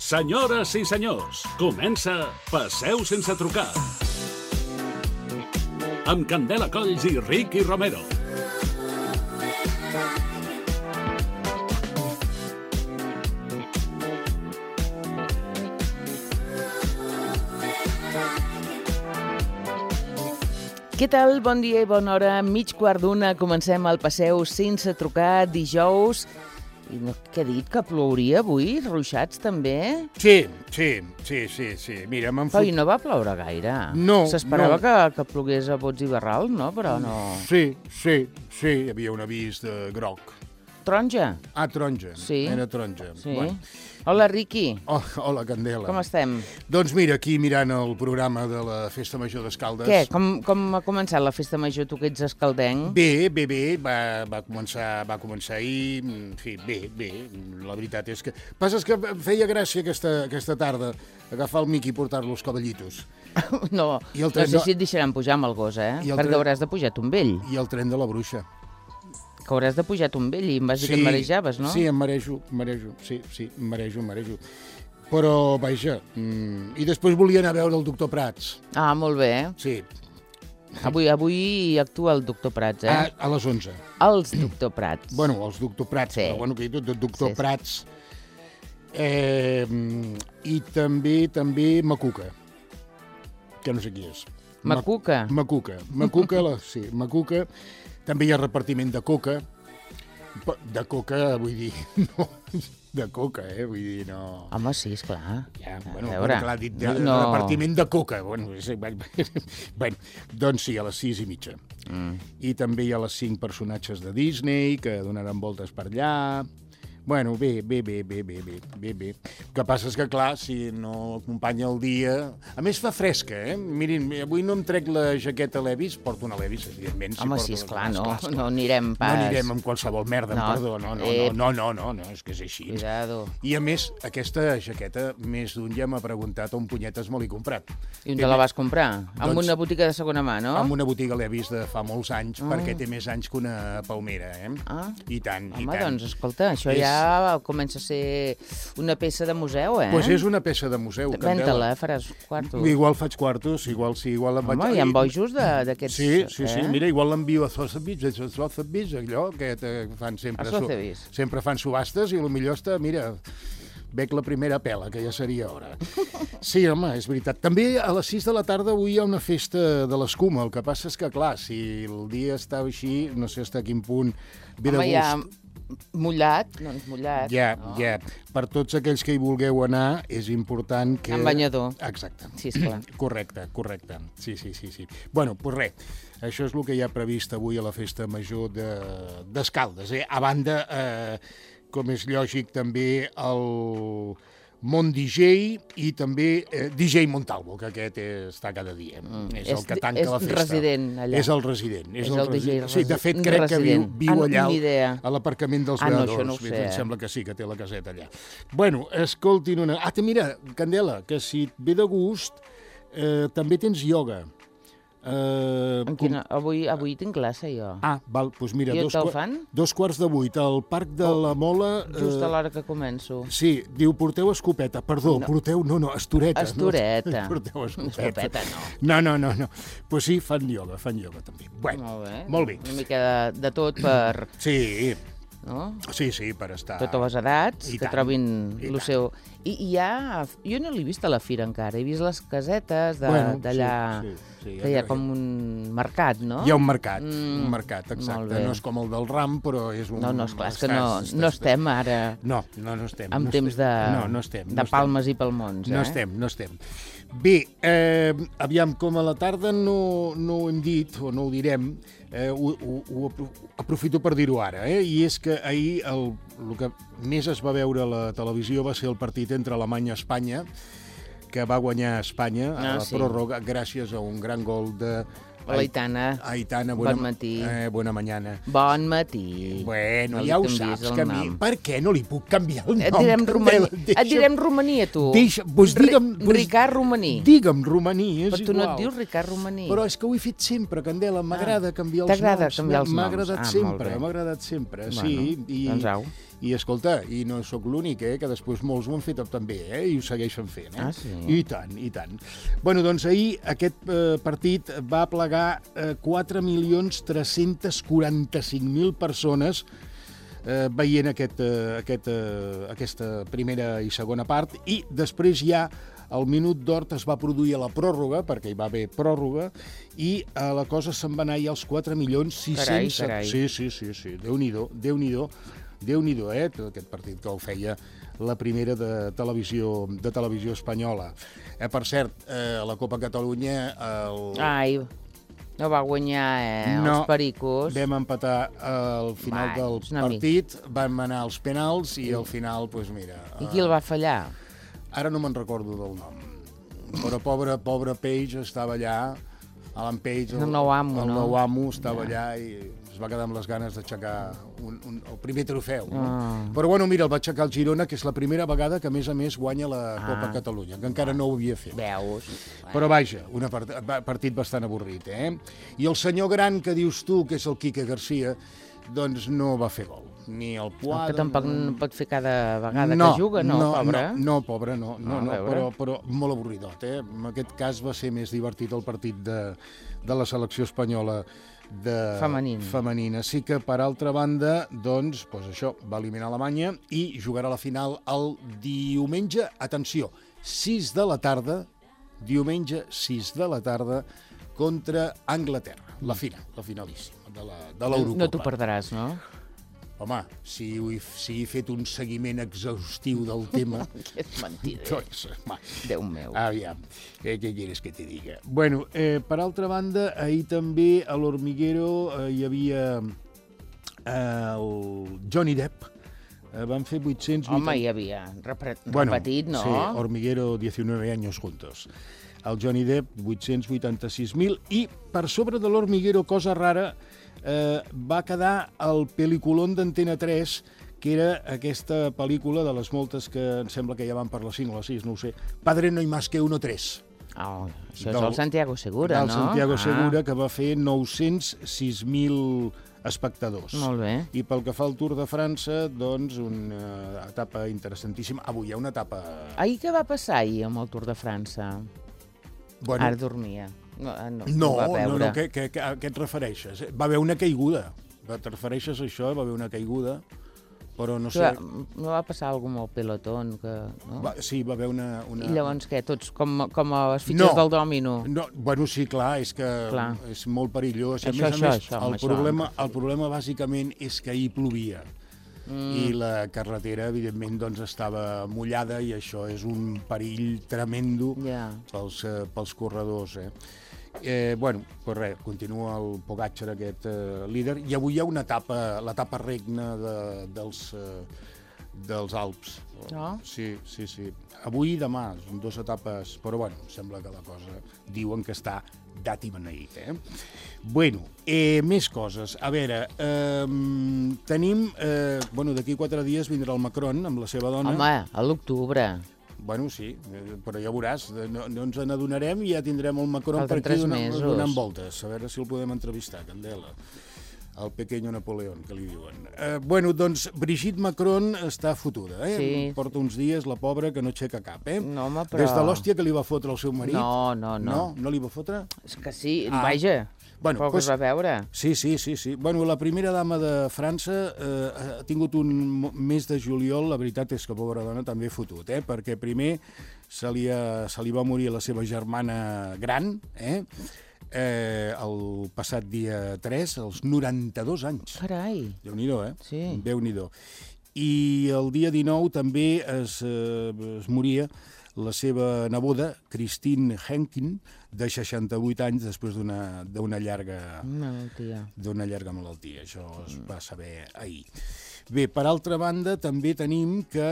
Senyores i senyors, comença Passeu sense trucar. Amb Candela Colls i Ricky Romero. Què tal? Bon dia i bona hora. Mig quart d'una, comencem el Passeu sense trucar dijous. I no, què he dit? Que plouria avui? Ruixats també? Sí. Mira, m'han Però no va ploure gaire. No, s'esperava no. que plogués a bots i barrals, no? Però no... Sí, hi havia un avís de groc. Taronja? Ah, taronja. Sí. Era taronja. Sí. Bueno. Hola, Riqui. Hola, Candela. Com estem? Doncs mira, aquí mirant el programa de la Festa Major d'Escaldes. Què? Com ha començat la festa major, tu que ets escaldenc? Bé. Va començar ahir. En fi, bé. La veritat és que... Passa que feia gràcia aquesta tarda agafar el mic i portar-lo als cavallitos. No sé si et deixaran pujar amb el gos, Perquè hauràs de pujar un vell. I el tren de la bruixa. Que hauràs de pujar un vell i em vas dir que et marejaves, no? Sí, em marejo. Sí, em marejo. Però, vaja, i després volia anar a veure el doctor Prats. Ah, molt bé. Sí. Avui actua el doctor Prats, A les 11. Els doctor Prats. Bueno, els doctor Prats, sí. Però bueno, que he dit doctor Prats. I també Macuca, que no sé qui és. Macuca? Macuca, sí, Macuca. També hi ha repartiment de coca. De coca, vull dir, no, de coca, vull dir, no... Home, sí, esclar. Ja, clar, dit repartiment de coca. Bueno, doncs sí, a les 6:30. I també hi ha les 5 personatges de Disney que donaran voltes per allà. Bueno, bé. El que passa és que, clar, si no acompanya el dia... A més, fa fresca, Mirin, avui no em trec la jaqueta Levi's, porto una Levi's, evidentment. Home, sí, esclar, no anirem pas... No anirem amb qualsevol merda, perdó, no, és que és així. Cuidado. I, a més, aquesta jaqueta, més d'un ja m'ha preguntat on punyetes me l'he comprat. I on te la vas comprar? En una botiga de segona mà, no? En una botiga Levi's de fa molts anys, perquè té més anys que una palmera, I tant, Home, doncs, escolta, això ja comença a ser una peça de museu, Doncs és una peça de museu, Candela. Venta-la, faràs quartos. Igual faig quartos, igual em vaig... Home, hi ha bojos d'aquests... Sí, mira, igual l'envio a Sotheby's, allò que fan sempre... A Sotheby's. Sempre fan subhastes i potser està, mira... Bec la primera pela, que ja seria hora. Sí, home, és veritat. També a les 6 de la tarda avui hi ha una festa de l'escuma. El que passa és que, clar, si el dia està així, no sé fins a quin punt ve de gust. Mullat. Ja. Per tots aquells que hi vulgueu anar, és important que... En banyador. Exacte. Sí, esclar. Correcte. Sí. Bueno, doncs res, això és el que hi ha previst avui a la Festa Major d'Escaldes. A banda, com és lògic, també el Mont DJ i també DJ Montalvo, que aquest està cada dia. És el que tanca la festa. És resident allà. És el resident. És el DJ resident. Sí, de fet, crec que viu allà a l'aparcament dels Venedors. No, això no ho sé. Em sembla que sí, que té la caseta allà. Bueno, escoltin una... Mira, Candela, que si et ve de gust, també tens ioga. Avui tinc classe, jo. Val, doncs mira, I on te'l fan? 7:15 al Parc de la Mola... Just a l'hora que començo. Sí, diu, porteu escopeta. Perdó, porteu... No, estoreta. Estoreta. No, porteu escopeta, no. No. Doncs sí, fan ioga també. Bueno, molt bé. Una mica de tot per... Sí. No? Sí, per estar... Totes les edats, que trobin el seu... I hi ha... Jo no l'he vist a la fira encara, he vist les casetes d'allà... Sí, que hi ha com un mercat, no? Hi ha un mercat, exacte. No és com el del Ram, però és un... No, esclar, és que no estem ara... No estem. En temps de palmes i palmons, No estem. Bé, aviam, com a la tarda no ho hem dit, o no ho direm, ho aprofito per dir-ho ara, i és que ahir el que més es va veure a la televisió va ser el partit entre Alemanya i Espanya, que va guanyar Espanya a la pròrroga gràcies a un gran gol de... Aitana, bon matí. Bona mañana. Bon matí. Bueno, ja ho saps, que a mi... Per què no li puc canviar el nom? Et direm romaní, a tu. Ricard Romaní. Digue'm romaní, és igual. Però tu no et dius Ricard Romaní. Però és que ho he fet sempre, Candela, m'agrada canviar els noms. T'agrada canviar els noms? M'ha agradat sempre, sí. Doncs au. I, escolta, i no sóc l'únic, que després molts ho han fet també, i ho segueixen fent. Ah, sí? I tant, i tant. Bueno, doncs ahir aquest partit va plegar 4.345.000 persones veient aquesta primera i segona part, i després ja al minut d'hort es va produir a la pròrroga, perquè hi va haver pròrroga, i la cosa se'n va anar ja als 4.600.000. Carai. Sí. Déu-n'hi-do, tot aquest partit que ho feia la primera de televisió espanyola. Per cert, a la Copa Catalunya... Ai, no va guanyar els Pericos. Vam empatar al final del partit, vam anar als penals i al final, doncs mira... I qui el va fallar? Ara no me'n recordo del nom, però pobre Page estava allà, Alan Page, el nou amo, el nou amo estava allà i es va quedar amb les ganes d'aixecar el primer trofeu. Però bueno, mira, el va aixecar el Girona, que és la primera vegada que a més guanya la Copa Catalunya, que encara no ho havia fet. Veus? Però vaja, un partit bastant avorrit, I el senyor gran que dius tu, que és el Quique Garcia, doncs no va fer gol. Ni el Puada... Que tampoc no pot fer cada vegada que juga, pobre? No, pobre, no, però molt avorridot, En aquest cas va ser més divertit el partit de la selecció espanyola femenina. Sí que, per altra banda, doncs això, va eliminar Alemanya i jugarà la final el diumenge, atenció, 6 de la tarda, diumenge 6 de la tarda, contra Anglaterra, la finalíssima de l'Eurocopa. No t'ho perdràs, no? Home, si he fet un seguiment exhaustiu del tema... Que és mentida. Doncs, Déu meu. Aviam, què quieres que te diga? Bueno, per altra banda, ahir també a l'Hormiguero hi havia el Johnny Depp. Van fer 880... Home, hi havia repetit, no? Sí, Hormiguero, 19 años juntos. El Johnny Depp, 886.000, i per sobre de l'Hormiguero, cosa rara, va quedar el pel·lículon d'Antena 3, que era aquesta pel·lícula de les moltes que em sembla que ja van per les 5 o les 6, no ho sé, Padre no hay más que uno 3. Això és el Santiago Segura, no? Del Santiago Segura, que va fer 906.000 espectadors. Molt bé. I pel que fa al Tour de França, doncs, una etapa interessantíssima. Avui hi ha una etapa... Ahir què va passar ahir amb el Tour de França? Bueno, ara dormia. No, a què et refereixes? Va haver una caiguda. Et refereixes a això? Va haver una caiguda, però no sé... No va passar alguna cosa amb el pelotón? Sí, va haver una... I llavors què? Tots com les fitxes del dòmino? Bueno, sí, clar, és que és molt perillós. El problema bàsicament és que ahir plovia. I la carretera, evidentment, doncs, estava mullada i això és un perill tremendo pels corredors. Bueno, pues res, continua el Pogačar, aquest líder, i avui hi ha l'etapa regna dels Alps. Sí. Avui i demà, són 2 etapes, però bueno, sembla que la cosa diuen que està dat i beneït. Bueno, més coses. A veure, tenim... Bueno, d'aquí 4 dies vindrà el Macron amb la seva dona. Home, a l'octubre. Bueno, sí, però ja veuràs, no ens n'adonarem i ja tindrem el Macron per aquí donant voltes. A veure si el podem entrevistar, Candela. El pequeño Napoleón, que li diuen. Bueno, doncs, Brigitte Macron està fotuda, Sí. Porta uns dies, la pobra, que no aixeca cap, No, home, però... Des de l'hòstia que li va fotre el seu marit. No. No li va fotre? És que sí, vaja, però que es va veure. Sí. Bueno, la primera dama de França ha tingut un mes de juliol, la veritat és que, pobra dona, també fotut, perquè primer se li va morir la seva germana gran, el passat dia 3, als 92 anys. Carai. Déu-n'hi-do, Sí. Déu-n'hi-do. I el dia 19 també es moria la seva neboda, Christine Henkin, de 68 anys, després d'una llarga malaltia. Això es va saber ahir. Bé, per altra banda, també tenim que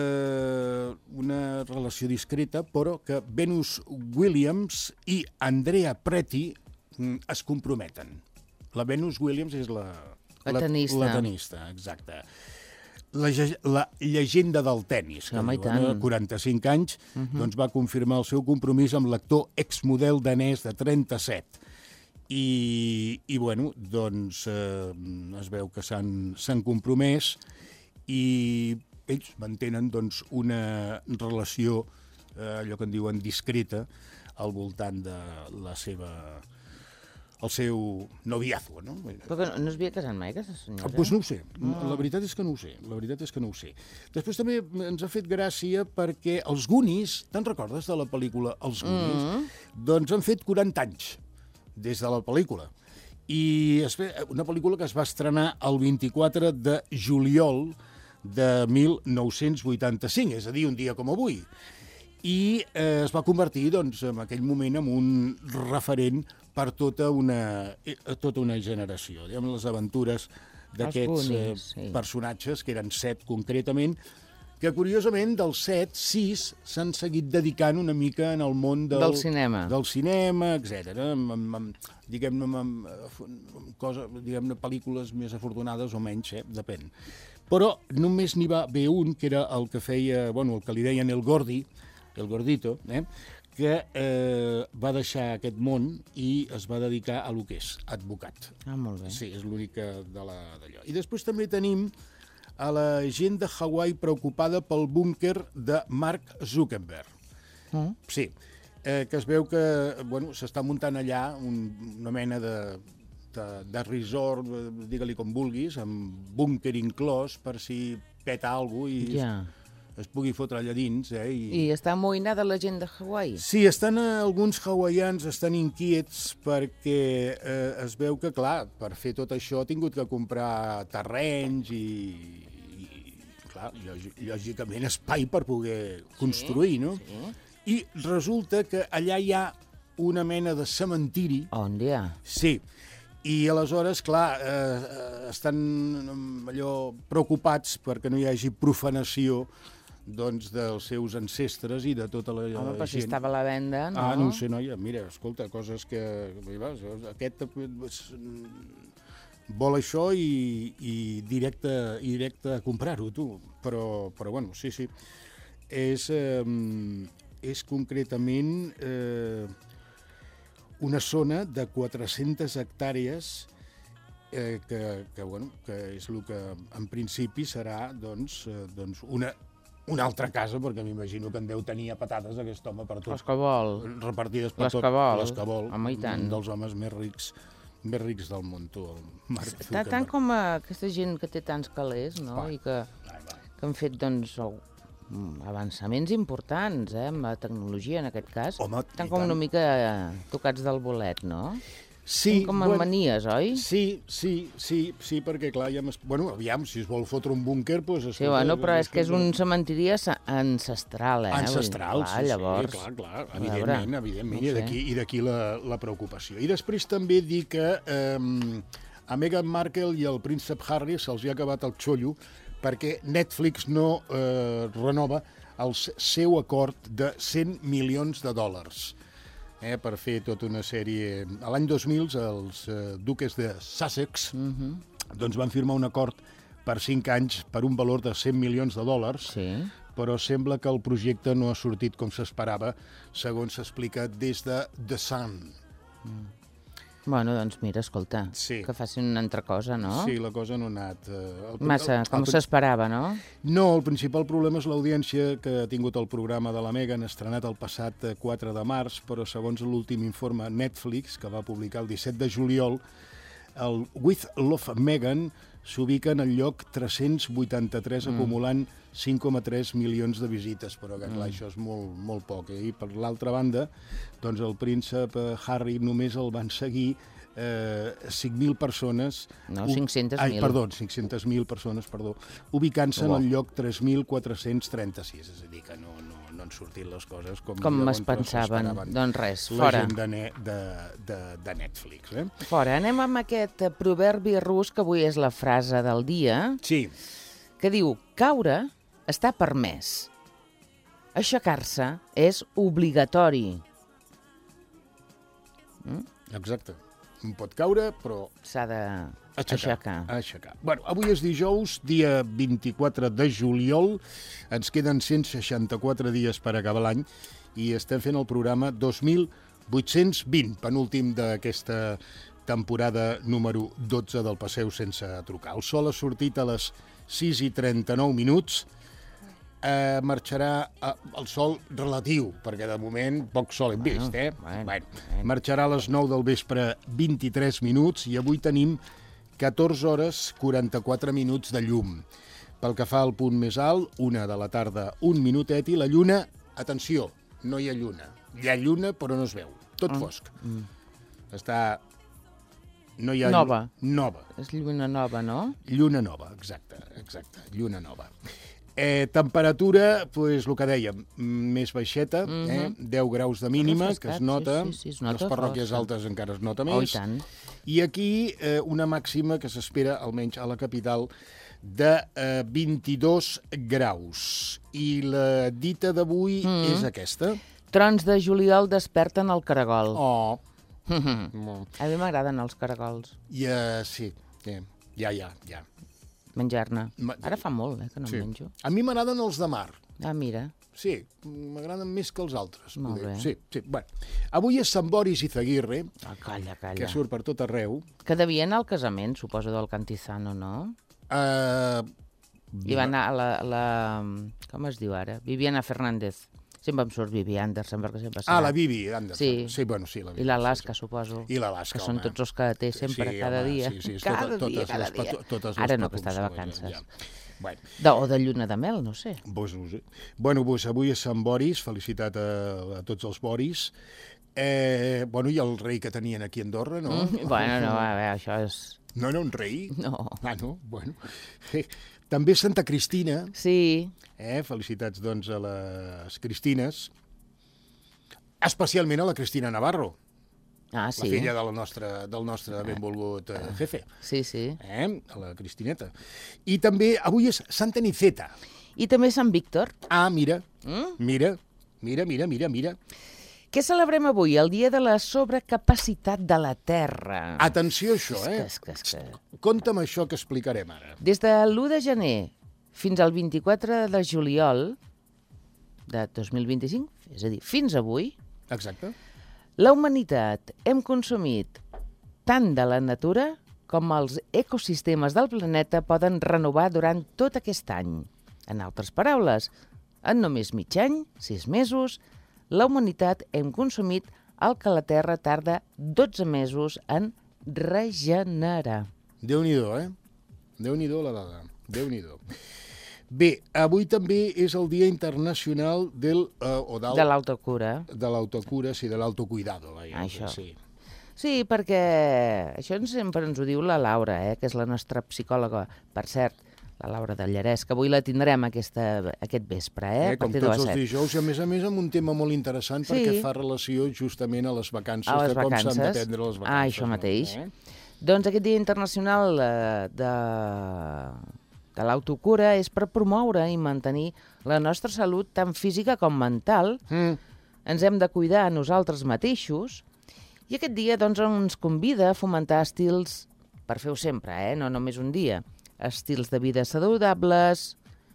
una relació discreta, però que Venus Williams i Andrea Preti es comprometen. La Venus Williams és la tenista, exacte. La llegenda del tennis, que diuen, 45 anys, doncs va confirmar el seu compromís amb l'actor exmodel danès de 37. I bueno, doncs es veu que s'han compromès i ells mantenen doncs, una relació, allò que en diuen discreta, al voltant de el seu noviazgo, no? Però no es havia casat mai, aquesta senyora? Doncs no ho sé, la veritat és que no ho sé, Després també ens ha fet gràcia perquè els Goonies, te'n recordes de la pel·lícula Els Goonies? Doncs han fet 40 anys des de la pel·lícula. I una pel·lícula que es va estrenar el 24 de juliol de 1985, és a dir, un dia com avui. I es va convertir, doncs, en aquell moment en un referent per tota una generació. Diguem, les aventures d'aquests personatges, que eren 7 concretament, que curiosament dels 7, 6 s'han seguit dedicant una mica en el món del cinema, etc. Diguem-ne, pel·lícules més afortunades o menys, depèn. Però només n'hi va haver un, que era el que feia, el que li deien el Gordito, que va deixar aquest món i es va dedicar a lo que és advocat. Molt bé. Sí, és l'única d'allò. I després també tenim a la gent de Hawaii preocupada pel búnquer de Mark Zuckerberg. Sí, que es veu que s'està muntant allà una mena de resort, digue-li com vulguis, amb búnquer inclòs per si peta alguna cosa i es pugui fotre allà dins. I està amoïnada la gent de Hawaii? Sí, alguns hawaians estan inquiets perquè es veu que, clar, per fer tot això ha tingut que comprar terrenys i clar, lògicament espai per poder construir, no? Sí. I resulta que allà hi ha una mena de cementiri. On hi ha? Sí. I aleshores, clar, estan allò preocupats perquè no hi hagi profanació doncs, dels seus ancestres i de tota la gent. Home, però si estava a la venda, no? No ho sé, noia, mira, escolta, coses que... Aquest vol això i directe a comprar-ho, tu. Però sí. És concretament una zona de 400 hectàrees que és el que en principi serà una altra casa, perquè m'imagino que en deu tenir a patates aquest home per tot. L'escabol. Repartides per tot. L'escabol. Home, i tant. Un dels homes més rics del món, tu, el Mark Zuckerberg. Tant com aquesta gent que té tants calés, no? I que han fet, doncs, avançaments importants, amb la tecnologia, en aquest cas. Home, tant com una mica tocats del bolet, no? Sí, com en manies, oi? Sí, perquè, clar, aviam, si es vol fotre un búnquer, doncs... Sí, però és que és un cementiri ancestral, Ancestral, sí, llavors... Clar, evidentment, i d'aquí la preocupació. I després també dir que a Meghan Markle i al príncep Harry se'ls ha acabat el xollo perquè Netflix no renova el seu acord de $100 milions per fer tota una sèrie. A l'any 2000, els duques de Sussex doncs van firmar un acord per 5 anys per un valor de $100 milions, però sembla que el projecte no ha sortit com s'esperava, segons s'explica des de The Sun. Bueno, doncs mira, escolta, que facin una altra cosa, no? Sí, la cosa no ha anat... Massa, com s'esperava, no? No, el principal problema és l'audiència que ha tingut el programa de la Meghan, estrenat el passat 4 de març, però segons l'últim informe Netflix, que va publicar el 17 de juliol, el With Love Meghan s'ubica en el lloc 383, acumulant 5,3 milions de visites, però clar, això és molt poc. I per l'altra banda, doncs el príncep Harry només el van seguir 5.000 persones... No, 500.000. Perdó, 500.000 persones, ubicant-se en el lloc 3.436, és a dir, que no han sortit les coses com es pensaven. Doncs res, fora. La gent de Netflix. Fora. Anem amb aquest proverbi rus, que avui és la frase del dia, que diu: caure està permès, aixecar-se és obligatori. Exacte. Un pot caure, però... s'ha d'aixecar. Avui és dijous, dia 24 de juliol. Ens queden 164 dies per acabar l'any i estem fent el programa 2820, penúltim d'aquesta temporada número 12 del Passeu sense trucar. El sol ha sortit a les 6:39, marxarà el sol relatiu, perquè de moment poc sol hem vist, Marxarà a les 9 del vespre 23 minuts i avui tenim 14 hores 44 minuts de llum. Pel que fa al punt més alt, 1 de la tarda, 1 minutet, i la lluna, atenció, no hi ha lluna. Hi ha lluna però no es veu, tot fosc. Està... No hi ha... Nova. Nova. És lluna nova, no? Lluna nova, exacte, lluna nova. Temperatura, doncs el que dèiem, més baixeta, 10 graus de mínima, que es nota, es nota, les parròquies altes encara es nota Oh, més, i tant. i aquí una màxima que s'espera, almenys a la capital, de 22 graus. I la dita d'avui és aquesta. Trons de juliol desperten el caragol. Oh. A mi m'agraden els caragols. Sí, ja. Menjar-ne. Ara fa molt, que no en menjo. A mi m'agraden els de mar. Ah, mira. Sí, m'agraden més que els altres. Molt bé. Sí. Bueno, avui és Sant Boris Izaguirre, Calla. que surt per tot arreu. Que devia anar al casament, suposo, del Cantizano, no? I va anar a la... Com es diu ara? Viviana Fernández. Sempre em surt Vivi Anderson, perquè sempre serà. La Vivi Anderson. Sí, la Vivi. I l'Alaska, suposo. I l'Alaska, que són tots els que té sempre, cada dia. Sí, cada dia. Ara no, que està de vacances. O de lluna de mel, no sé. No sé. Bueno, avui és Sant Boris, felicitat a tots els Boris. I el rei que tenien aquí a Andorra, no? Bueno, no, a veure, això és... No era un rei? No. No? Bueno. També Santa Cristina. Sí. Felicitats, doncs, a les Cristines. Especialment a la Cristina Navarro. Ah, sí. La filla del nostre benvolgut jefe. Sí. A la Cristineta. I també avui és Santa Niceta. I també Sant Víctor. Ah, mira. Mira. Què celebrem avui? El dia de la sobrecapacitat de la Terra. Atenció a això, Compta'm això que explicarem ara. Des de l'1 de gener fins al 24 de juliol de 2025, és a dir, fins avui, exacte, la humanitat hem consumit tant de la natura com els ecosistemes del planeta poden renovar durant tot aquest any. En altres paraules, en només mig any, 6 mesos, la humanitat hem consumit el que la Terra tarda 12 mesos en regenerar. Déu-n'hi-do, Déu-n'hi-do la dada. Déu-n'hi-do. Bé, avui també és el Dia Internacional de l'autocura. De l'autocura, sí, de l'autocuidado. Això. Sí, perquè això sempre ens ho diu la Laura, que és la nostra psicòloga, per cert, la Laura de Llarès, que avui la tindrem aquest vespre, a com partir de les 7. tots els dijous, i a més amb un tema molt interessant, perquè fa relació justament a les vacances, de com s'han de prendre les vacances. Ah, això mateix. Doncs aquest Dia Internacional de l'autocura és per promoure i mantenir la nostra salut tant física com mental. Ens hem de cuidar a nosaltres mateixos i aquest dia doncs, ens convida a fomentar estils, per fer-ho sempre, no només un dia, estils de vida saludables,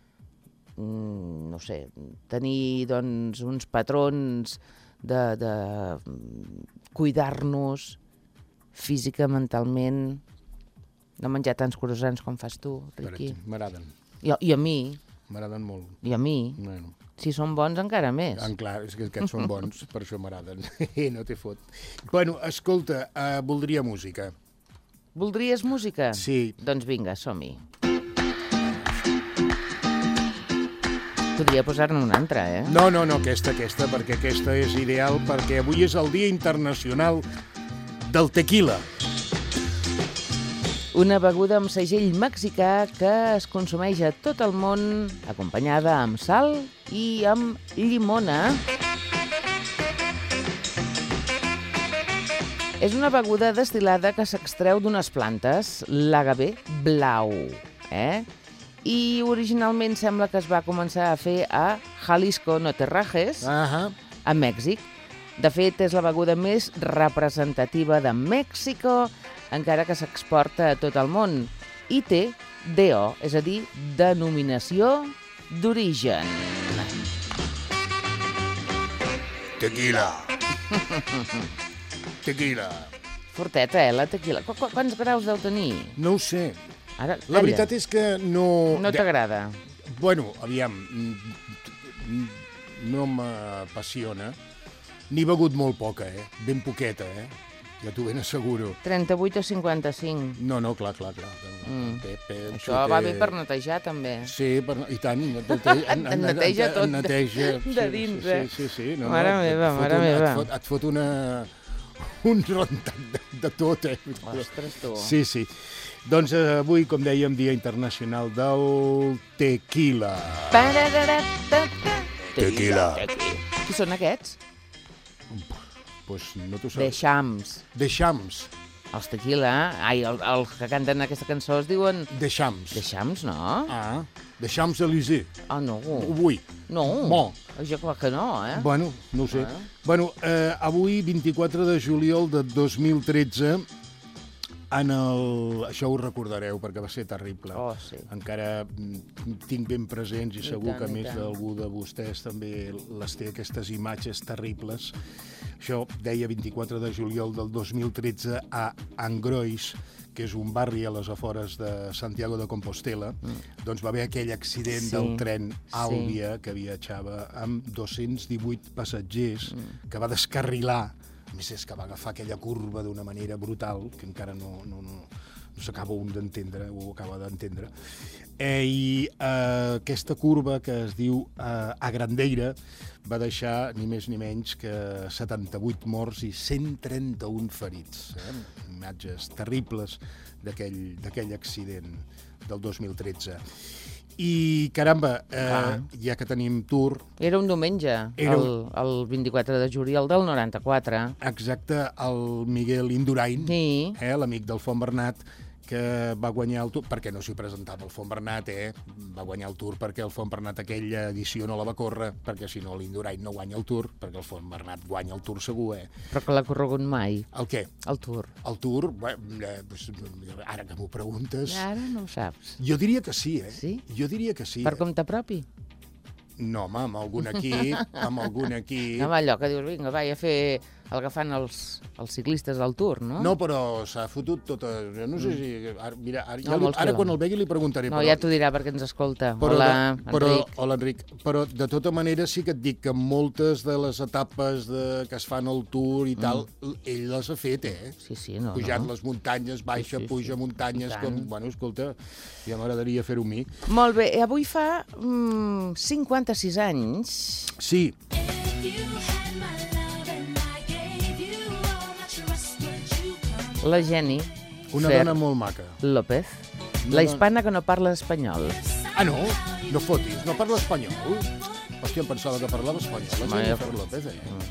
no sé, tenir doncs, uns patrons de cuidar-nos física, mentalment, no menjar tants croissants com fas tu, Riqui. M'agraden. I a mi. M'agraden molt. I a mi. Bueno. Si són bons, encara més. Clar, és que aquests són bons, per això m'agraden. No té fot. Bueno, escolta, voldria música. Voldries música? Sí. Doncs vinga, som-hi. Podria posar-ne una altra, No, aquesta, perquè aquesta és ideal, perquè avui és el Dia Internacional del Tequila. Una beguda amb segell mexicà que es consumeix a tot el món, acompanyada amb sal i amb llimona. És una beguda destil·lada que s'extreu d'unes plantes, l'agave blau, I originalment sembla que es va començar a fer a Jalisco, no te rajes, a Mèxic. De fet, és la beguda més representativa de Mèxico, encara que s'exporta a tot el món. I té DO, és a dir, denominació d'origen. Tequila. Tequila. Forteta, la tequila. Quants graus deu tenir? No ho sé. La veritat és que no... No t'agrada? Bueno, aviam, no m'apassiona. N'he begut molt poca, ben poqueta, ja t'ho ben asseguro. 38 o 55? No, clar. Això va bé per netejar, també. Sí, i tant. Et neteja tot de dins, Sí. Mare meva. Et fot un rentat de tot, Ostres, tu. Sí. Doncs avui, com dèiem, Dia Internacional del Tequila. Tequila. Qui són aquests? Pues no t'ho saps. De Shams. De Els Tequila, els que canten aquesta cançó es diuen... De Shams. De Shams, no? Ah, de Champs-Élysées. Ah, no. Ui. No. Bon. Jo clar que no, Bueno, no ho sé. Bueno, avui, 24 de juliol de 2013, això ho recordareu, perquè va ser terrible. Oh, sí. Encara tinc ben presents i segur que més d'algú de vostès també les té, aquestes imatges terribles. Això deia 24 de juliol del 2013 a Angrois, que és un barri a les afores de Santiago de Compostela, doncs va haver aquell accident del tren Àlvia que viatjava amb 218 passatgers, que va descarrilar. A més, és que va agafar aquella curva d'una manera brutal, que encara no s'acaba d'entendre, ho acaba d'entendre. I aquesta curva, que es diu Agrandeira, va deixar ni més ni menys que 78 morts i 131 ferits. Imatges terribles d'aquell accident del 2013. I, caramba, ja que tenim tour... Era un diumenge, el 24 de juliol del 94. Exacte, el Miguel Indurain, l'amic del Font Bernat, que va guanyar el Tour, perquè no s'hi presentava el Font Bernat, va guanyar el Tour perquè el Font Bernat aquella edició no la va córrer, perquè si no l'Indurain no guanya el Tour, perquè el Font Bernat guanya el Tour segur, Però que l'ha corregut mai. El què? El Tour. El Tour? Ara que m'ho preguntes... Ara no ho saps. Jo diria que sí, Sí? Jo diria que sí. Per compte propi? No, home, amb algun equip, No, allò que dius, vinga, vaig a fer agafant els ciclistes al Tour, no? No, però s'ha fotut tota... No sé si... Mira, ara quan el vegui li preguntaré. No, ja t'ho dirà perquè ens escolta. Hola, Enric. Hola, Enric. Però, de tota manera, sí que et dic que moltes de les etapes que es fan al Tour i tal, ell les ha fet, Sí, no. Pujant les muntanyes, baixa, puja muntanyes, com... Bueno, escolta, ja m'agradaria fer-ho a mi. Molt bé, avui fa 56 anys... Sí. La Jenny Una dona molt maca. López, la hispana que no parla espanyol. Ah, no? No fotis, no parla espanyol? Hòstia, em pensava que parlava espanyol. La Jennifer López,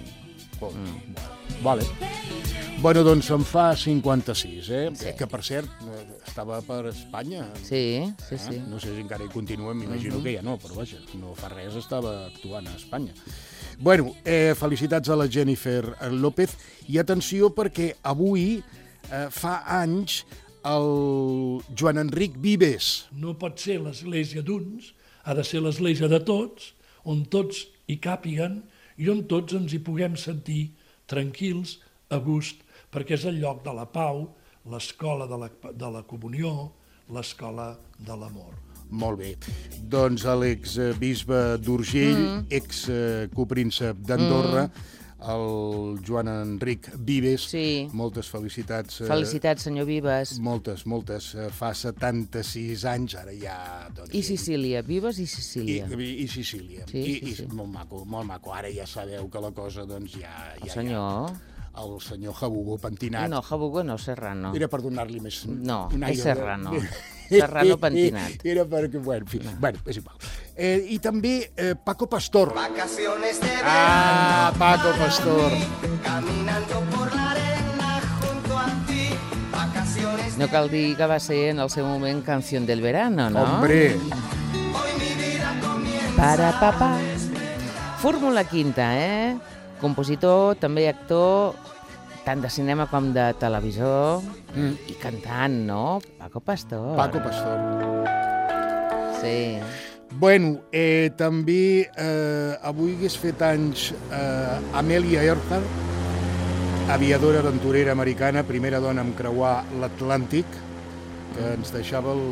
Vale. Bueno, doncs en fa 56, Sí. Que, per cert, estava per Espanya. Sí. No sé si encara hi continua, m'imagino que ja no, però vaja, no fa res, estava actuant a Espanya. Bueno, felicitats a la Jennifer López i atenció perquè avui fa anys el Joan Enric Vives. No pot ser l'església d'uns, ha de ser l'església de tots, on tots hi càpiguen i on tots ens hi puguem sentir tranquils, a gust, perquè és el lloc de la pau, l'escola de la comunió, l'escola de l'amor. Molt bé. Doncs l'exbisbe d'Urgell, ex-copríncep d'Andorra, el Joan Enric Vives. Sí. Moltes felicitats. Felicitats, senyor Vives. Moltes. Fa 76 anys, ara ja... Doncs, I Sicília, Vives i Sicília. I Sicília. Sí. Molt maco. Ara ja sabeu que la cosa, doncs, ja... El senyor... El senyor Jabugo pentinat. No, Jabugo no, Serrano. Era per donar-li més... No, és Serrano. Serrano pentinat. Era perquè... Bueno, en fi, és igual. I també Paco Pastor. Vacaciones de verano. Paco Pastor. Caminando por la arena junto a ti. Vacaciones. No cal dir que va ser en el seu moment Canción del Verano, no? Hombre. Hoy mi vida comienza. Para papá. Fórmula Quinta, Compositor, també actor, tant de cinema com de televisor, i cantant, no? Paco Pastor. Paco Pastor. Sí. Bueno, també avui hagués fet anys Amelia Earhart, aviadora aventurera americana, primera dona en creuar l'Atlàntic, que ens deixava el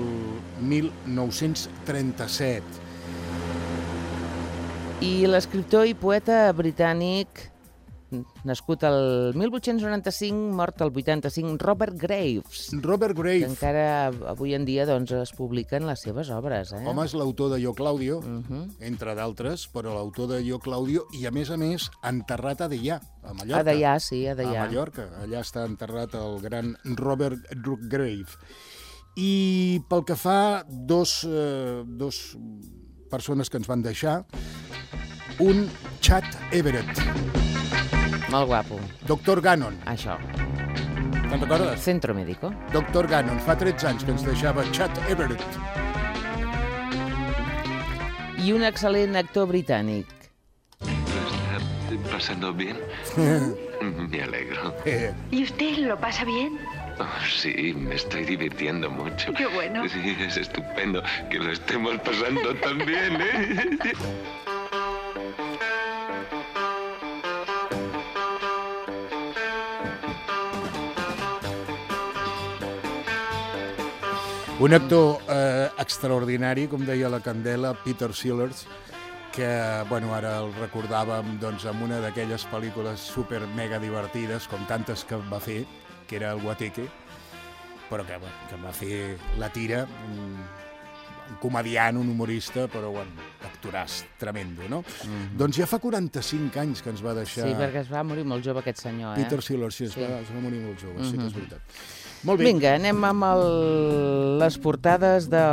1937. I l'escriptor i poeta britànic, nascut el 1895, mort el 85, Robert Graves. Robert Que Graves. encara avui en dia doncs, es publiquen les seves obres. Home, és l'autor de Yo Claudio, entre d'altres, però l'autor de Yo Claudio, i a més, enterrat a Deià, a Mallorca. A Deià, sí, a Deià. A Mallorca. Allà està enterrat el gran Robert Graves. I pel que fa dos persones que ens van deixar, un Chad Everett, Molt guapo. Dr. Gannon. Això. Te'n recordes? Centro Médico. Dr. Gannon. Fa 13 anys que ens deixava Chad Everett. I un excel·lent actor britànic. ¿Lo está pasando bien? Me alegro. ¿Y usted lo pasa bien? Oh, sí, me estoy divirtiendo mucho. Qué bueno. Sí, es estupendo que lo estemos pasando tan bien, ¿eh? Un actor extraordinari, com deia la Candela, Peter Sellers, que bueno, ara el recordàvem doncs, amb una d'aquelles pel·lícules super mega divertides, com tantes que va fer, que era el Guateque, però que va fer la tira, un comediant, un humorista, però bueno, actoràs tremendo, no? Doncs ja fa 45 anys que ens va deixar... Sí, perquè es va morir molt jove aquest senyor, Peter Sellers, sí, es va morir molt jove, sí que és veritat. Molt bé. Vinga, anem amb les portades de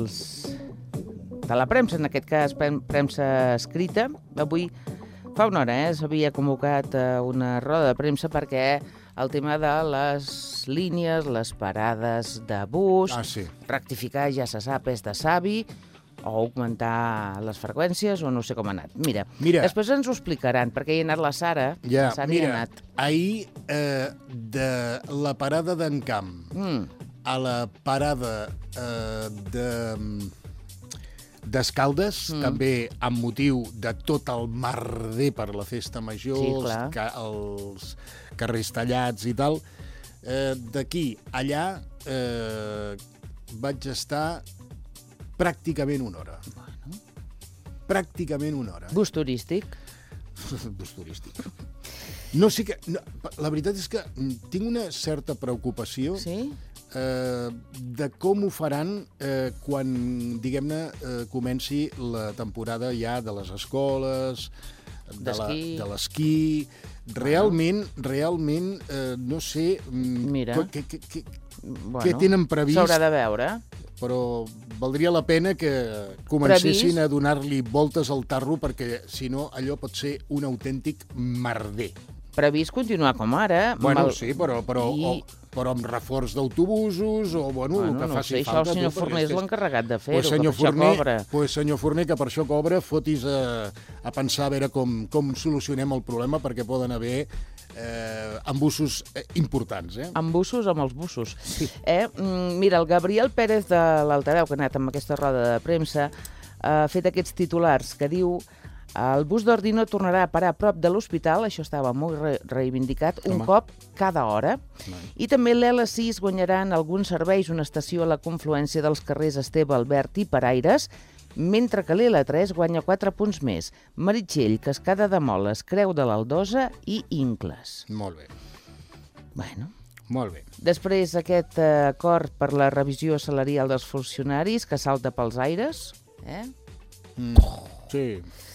la premsa, en aquest cas premsa escrita. Avui, fa una hora, s'havia convocat una roda de premsa perquè el tema de les línies, les parades de bus, rectificar, ja se sap, és de savi, o augmentar les freqüències, o no sé com ha anat. Mira, després ens ho explicaran, perquè hi ha anat la Sara. Ja, la Sara hi ha anat. Ahir, de la parada d'Encamp a la parada d'Escaldes, també amb motiu de tot el merder per la festa major, els carrers tallats i tal, d'aquí allà vaig estar pràcticament una hora. Pràcticament una hora. Bus turístic? Bus turístic. No sé què... La veritat és que tinc una certa preocupació de com ho faran quan, diguem-ne, comenci la temporada ja de les escoles, de l'esquí. Realment, no sé què tenen previst. S'haurà de veure. Però valdria la pena que comencessin a donar-li voltes al tarro, perquè, si no, allò pot ser un autèntic merder. Previst continuar com ara. Bueno, sí, però amb reforç d'autobusos, o el que faci falta. Això el senyor Forner és l'encarregat de fer-ho, que per això cobra. Doncs senyor Forner, que per això cobra, fotis a pensar a veure com solucionem el problema, perquè poden haver embussos importants. Embussos amb els bussos. Mira, el Gabriel Pérez de l'Altaveu, que ha anat amb aquesta roda de premsa, ha fet aquests titulars que diu: el bus d'Ordino tornarà a parar a prop de l'hospital, això estava molt reivindicat, un cop cada hora. I també l'L6 guanyarà en alguns serveis una estació a la confluència dels carrers Esteve, Albert i Paraires, mentre que l'L3 guanya 4 punts més. Meritxell, Cascada de Moles, Creu de l'Aldosa i Incles. Molt bé. Bueno. Molt bé. Després aquest acord per la revisió salarial dels funcionaris que salta pels aires. Sí.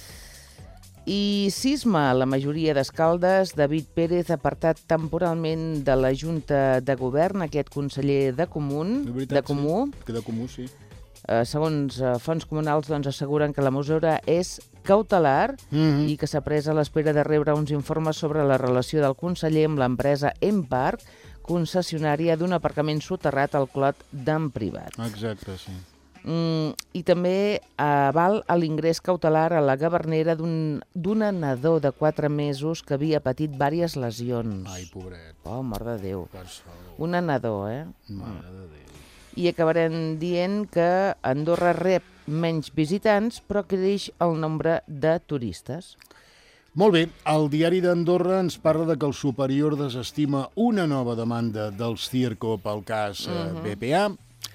I sisme a la majoria d'Escaldes. David Pérez, apartat temporalment de la Junta de Govern, aquest conseller de Comú. De Comú, sí. Segons fonts comunals, doncs, asseguren que la mesura és cautelar i que s'ha pres a l'espera de rebre uns informes sobre la relació del conseller amb l'empresa Empark, concessionària d'un aparcament soterrat al Clot d'en Privat. Exacte, sí. I també aval a l'ingrés cautelar a la Gavernera d'una nadó de 4 mesos que havia patit diverses lesions. Ai, pobret. Oh, mare de Déu. Una nadó, Mare de Déu. I acabarem dient que Andorra rep menys visitants, però creix el nombre de turistes. Molt bé, el diari d'Andorra ens parla de que el superior desestima una nova demanda dels Circo pel cas BPA.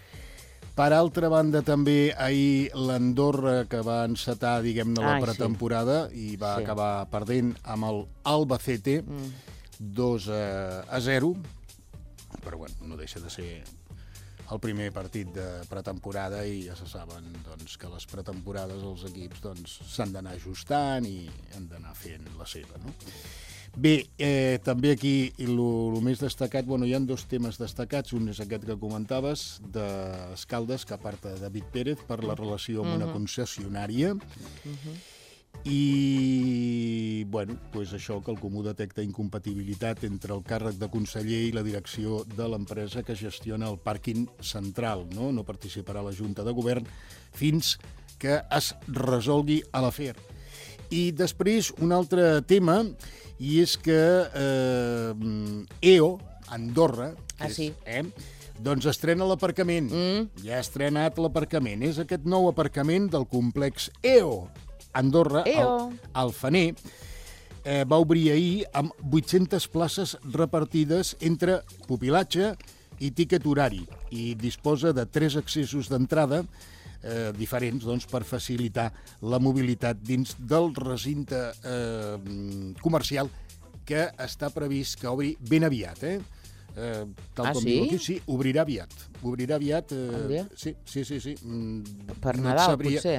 Per altra banda, també ahir l'Andorra, que va encetar, diguem-ne, la pretemporada i va acabar perdent amb el Albacete 2-0, però bueno, no deixa de ser el primer partit de pretemporada i ja se saben doncs, que les pretemporades els equips doncs, s'han d'anar ajustant i han d'anar fent la seva, no? Bé, també aquí el més destacat, bueno, hi ha dos temes destacats, un és aquest que comentaves, d'Escaldes, que aparta David Pérez per la relació amb una concessionària, i, bueno, doncs això, que el Comú detecta incompatibilitat entre el càrrec de conseller i la direcció de l'empresa que gestiona el pàrquing central, no? No participarà la Junta de Govern fins que es resolgui l'afer. I després un altre tema, i és que EO, Andorra, doncs estrena l'aparcament. Ja ha estrenat l'aparcament. És aquest nou aparcament del complex EO, Andorra, al Faner. Va obrir ahir amb 800 places repartides entre pupilatge i tíquet horari i disposa de 3 accessos d'entrada diferents doncs, per facilitar la mobilitat dins del recinte comercial que està previst que obri ben aviat. Tal com diu aquí, sí, obrirà aviat. Obrirà aviat. Sí. Per Nadal, potser?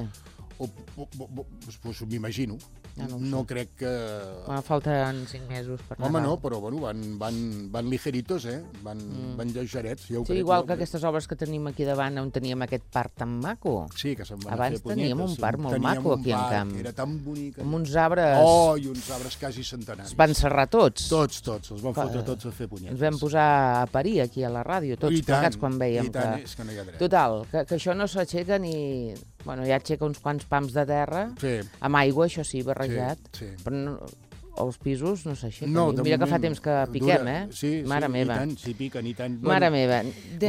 Pues m'imagino. No crec que... Falten 5 mesos per Nadal. Home, no, però bueno, van ligeritos, van lleugerets, ja ho crec. Sí, igual que aquestes obres que tenim aquí davant, on teníem aquest parc tan maco. Sí, que se'n van Abans fer punyetes. teníem un parc molt maco aquí en camp. Era tan bonic. Amb uns arbres... Oh, i uns arbres quasi centenaris. Es van serrar tots. Tots, els van fotre tots a fer punyetes. Ens vam posar a parir aquí a la ràdio, tots plegats quan veiem que... És que no hi ha dret. Total, que això no s'aixeca ni... Bueno, ja aixeca uns quants pams de terra, amb aigua, això sí, barrejat, però no, els pisos no s'aixequen. Mira que fa temps que piquem, Mare meva. Sí, piquen i tant. Mare meva.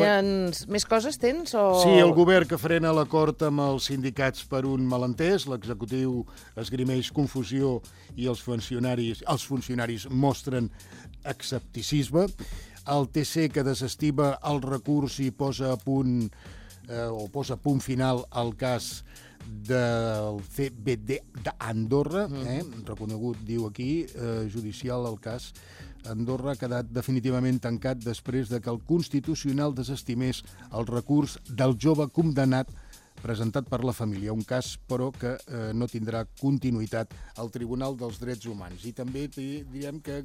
Més coses tens? Sí, el govern que frena l'acord amb els sindicats per un malentès, l'executiu esgrimeix confusió i els funcionaris mostren escepticisme. El TC, que desestima el recurs i posa a punt punt final al cas del CBD d'Andorra, reconegut, diu aquí, judicial el cas. Andorra ha quedat definitivament tancat després de que el Constitucional desestimés el recurs del jove condemnat presentat per la família, un cas, però, que no tindrà continuïtat al Tribunal dels Drets Humans. I també direm que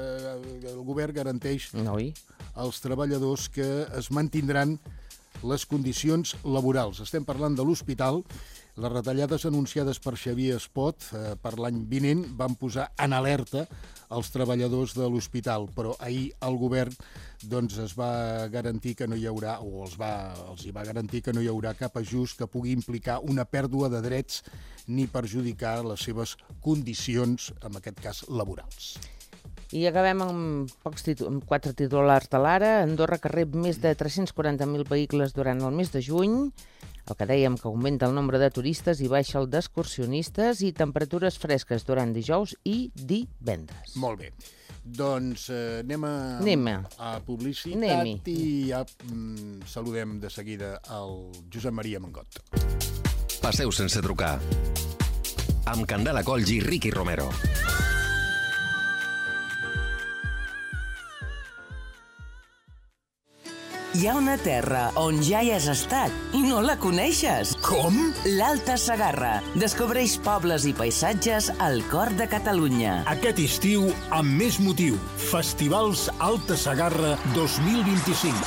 el govern garanteix als treballadors que es mantindran les condicions laborals. Estem parlant de l'hospital. Les retallades anunciades per Xavier Espot per l'any vinent van posar en alerta els treballadors de l'hospital, però ahir el govern doncs, es va garantir que no hi haurà, o els va garantir que no hi haurà cap ajust que pugui implicar una pèrdua de drets ni perjudicar les seves condicions, en aquest cas laborals. I acabem amb 4 titulars de l'ara. Andorra, que rep més de 340.000 vehicles durant el mes de juny. El que dèiem, que augmenta el nombre de turistes i baixa el d'excursionistes, i temperatures fresques durant dijous i divendres. Molt bé. Doncs anem a publicitat i ja saludem de seguida el Josep Maria Mangot. Passeu sense trucar. Amb Candela Colls i Ricky Romero. Hi ha una terra on ja hi has estat i no la coneixes. Com? L'Alta Segarra. Descobreix pobles i paisatges al cor de Catalunya. Aquest estiu, amb més motiu, Festivals Alta Segarra 2025.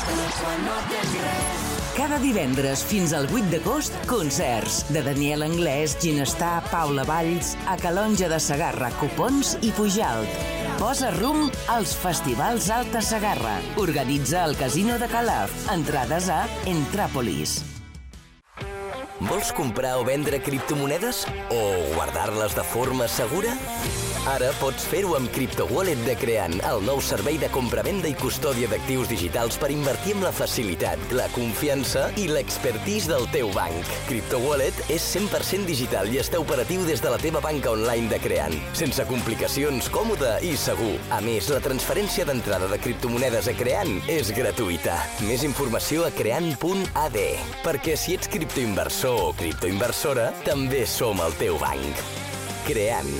Cada divendres fins al 8 d'agost, concerts de Daniel Anglès, Ginestar, Paula Valls, a Calonge de Segarra, Copons i Pujalt. Posa rumb als Festivals Alta Segarra. Organitza el Casino de Calaf. Entrades a Entràpolis. Vols comprar o vendre criptomonedes? O guardar-les de forma segura? Ara pots fer-ho amb CryptoWallet de Creant, el nou servei de compra-venda i custòdia d'actius digitals per invertir amb la facilitat, la confiança i l'expertise del teu banc. CryptoWallet és 100% digital i està operatiu des de la teva banca online de Creant, sense complicacions, còmode i segur. A més, la transferència d'entrada de criptomonedes a Creant és gratuïta. Més informació a creant.ad, perquè si ets criptoinversor o criptoinversora, també som el teu banc. Creant.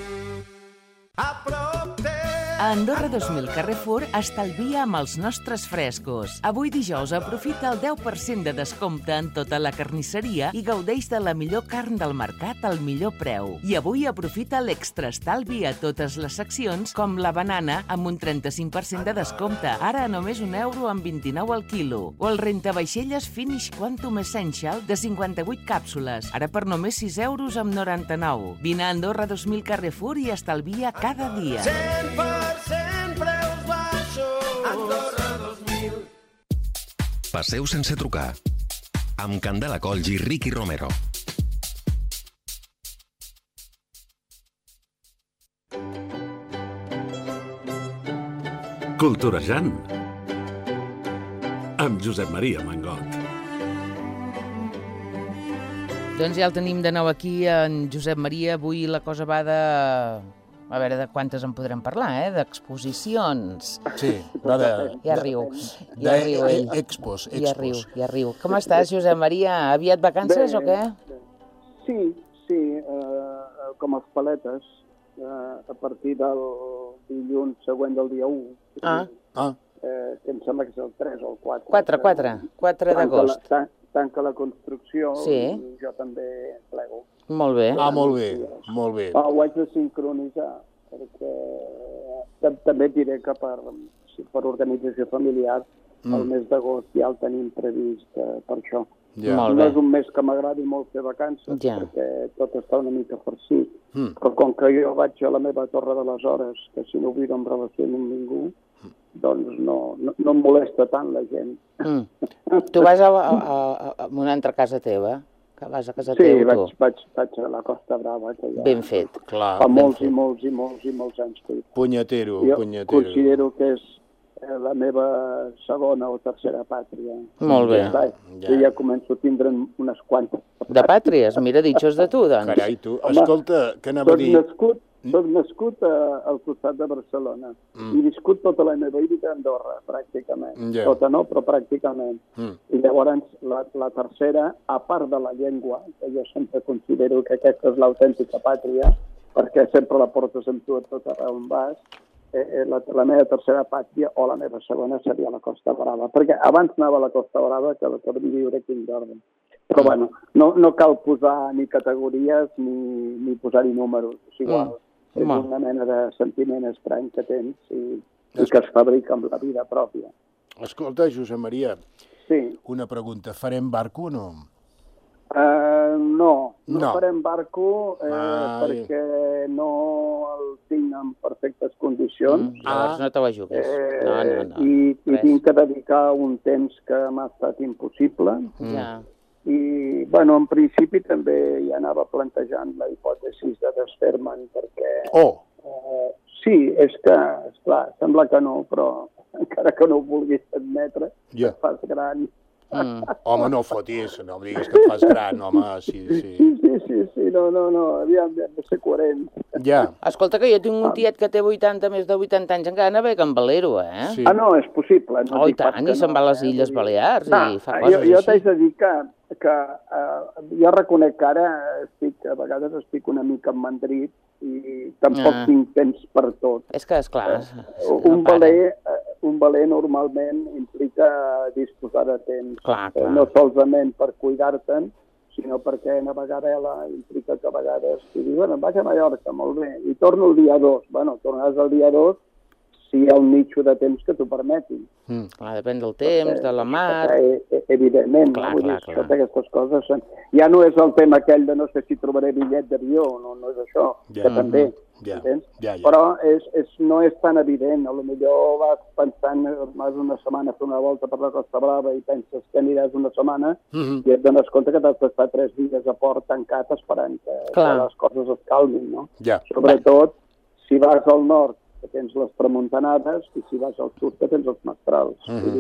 A Andorra 2000 Carrefour estalvia amb els nostres frescos. Avui dijous aprofita el 10% de descompte en tota la carnisseria i gaudeix de la millor carn del mercat al millor preu. I avui aprofita l'extra estalvi a totes les seccions, com la banana amb un 35% de descompte, ara a només €1,29 al quilo. O el rentavaixelles Finish Quantum Essential de 58 càpsules, ara per només €6,99. Vine a Andorra 2000 Carrefour i estalvia cada dia. 100% preus baixos. Andorra 2000. Passeu sense trucar. Amb Candela Colls i Ricky Romero. Culturejant amb Josep Maria Mangot. Doncs ja el tenim de nou aquí, en Josep Maria. Avui la cosa va de... A veure, de quantes en podrem parlar, d'exposicions. Sí, va de... Ja riu ell. Expos. Ja riu. Com estàs, Josep Maria? Aviat vacances o què? Sí, com els paletes, a partir del dilluns següent del dia 1. Que em sembla que és el 3 o el 4. 4 d'agost. Tanca la construcció i jo també plego. Molt bé. Molt bé. Ho haig de sincronitzar, perquè també et diré que per organització familiar el mes d'agost ja el tenim previst per això. No és un mes que m'agradi molt fer vacances, perquè tot està una mica farcit, però com que jo vaig a la meva torre de les hores, que si no vull en relació amb ningú, doncs no em molesta tant la gent. Tu vas a una altra casa teva? Que vas a casa teva, tu? Sí, vaig a la Costa Brava. Ben fet. Fa molts anys. Punyetero. Jo considero que és la meva segona o tercera pàtria. Molt bé. Jo ja començo a tindre unes quantes. De pàtries? Mira, ditxos de tu, doncs. Carai, tu. Escolta, què anava a dir? Soc nascut al costat de Barcelona i he viscut tota la meva vida a Andorra, pràcticament. Tota no, però pràcticament. I llavors la tercera, a part de la llengua, que jo sempre considero que aquesta és l'autèntica pàtria, perquè sempre la portes amb tu a tot arreu on vas, la meva tercera pàtria o la meva segona seria la Costa Brava, perquè abans anava a la Costa Brava que vam viure aquí a Andorra. Però bueno, no cal posar ni categories ni posar-hi números, és igual. És una mena de sentiment estrany que tens i que es fabrica amb la vida pròpia. Escolta, Josep Maria, una pregunta. Farem barco o no? No farem barco perquè no el tinc en perfectes condicions. No te la jugues. No. I tinc que dedicar un temps que m'ha estat impossible. I, en principi també ja anava plantejant la hipòtesi de desfer-me'n perquè... Sí, és que, esclar, sembla que no, però encara que no ho vulguis admetre, et fas gran. Home, no fotis, no em diguis que et fas gran, home, sí. Sí, no, aviam, hem de ser coherents. Escolta, que jo tinc un tiet que té més de 80 anys, encara navega amb velero, Sí. No, és possible. I tant, i se'n va a les Illes Balears i fa coses així. Jo t'haig de dir que jo reconec que ara a vegades estic una mica emmandrit i tampoc tinc temps per tot. És que, esclar, un veler normalment implica disposar de temps. No solament per cuidar-te'n, sinó perquè navegar a vela implica que a vegades tu dius, vaig a Mallorca, molt bé, i torno el dia 2. Tornaràs el dia 2 si hi ha un mitjo de temps que t'ho permeti. Depèn del temps, de la mar... Evidentment, totes aquestes coses... Ja no és el tema aquell de no sé si trobaré bitllet d'avió, no és això, que també, entens? Però no és tan evident. A lo millor vas pensant, vas una setmana a fer una volta per la Costa Brava i penses que aniràs una setmana i et dones compte que t'has d'estar 3 dies a port tancat esperant que les coses es calmin, no? Sobretot, si vas al nord, que tens les tramuntanades, i si vas al sud, que tens els mestrals.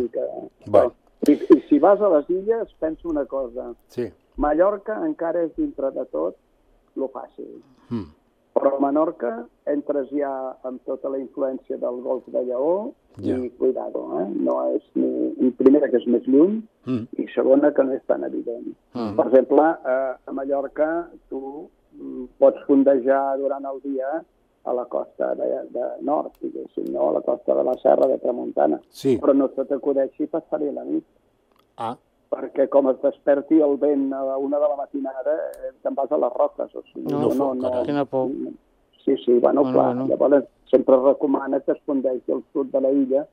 I si vas a les illes, penso una cosa. Mallorca encara és dintre de tot lo fàcil. Però a Menorca entres ja amb tota la influència del golf de Lleó i cuidado, no és ni primera que és més lluny i segona que no és tan evident. Per exemple, a Mallorca tu pots fondejar durant el dia a la costa de nord, diguéssim, no? A la costa de la Serra de Tramuntana. Però no se t'acudeixi passar-hi la nit. Perquè com es desperti el vent a la 1 de la matinada, te'n vas a les roques. O sigui, quina por. Sí, bueno, clar. Llavors sempre recomana que es fondeixi al sud de la illa,